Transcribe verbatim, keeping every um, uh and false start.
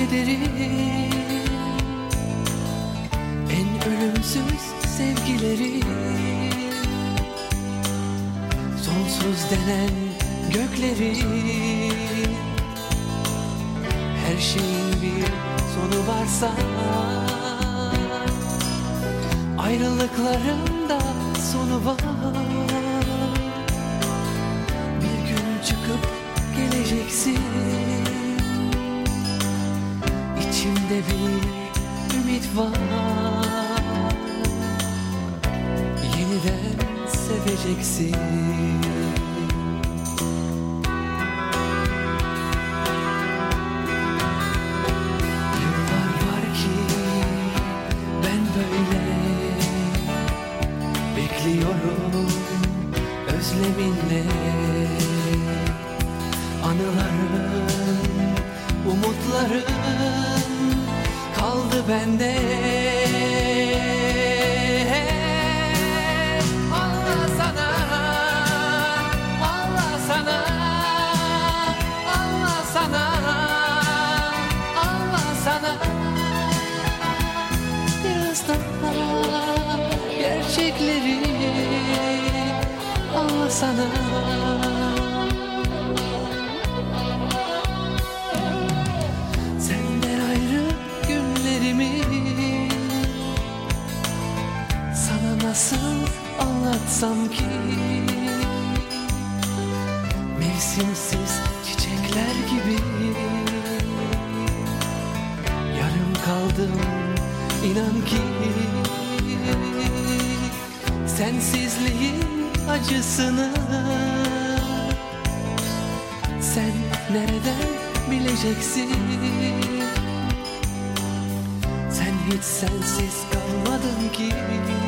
ederim en ölümsüz sevgileri. Sonsuz denen gökleri, her şeyin bir sonu varsa ayrılıkların da sonu var. Bir gün çıkıp geleceksin, İçimde bir ümit var. Yeniden seveceksin. Yıllar var ki ben böyle bekliyorum özleminle. Anıların, umutların kaldı bende. Allah sana, Allah sana, Allah sana, Allah sana. Biraz daha gerçekleri Allah sana. Senden ayrı günlerimi sana nasıl anlatsam ki? Mevsimsiz çiçekler gibi yarım kaldım inan ki. Sensizliğin acısını sen nereden bileceksin? Sen hiç sensiz kalmadın ki.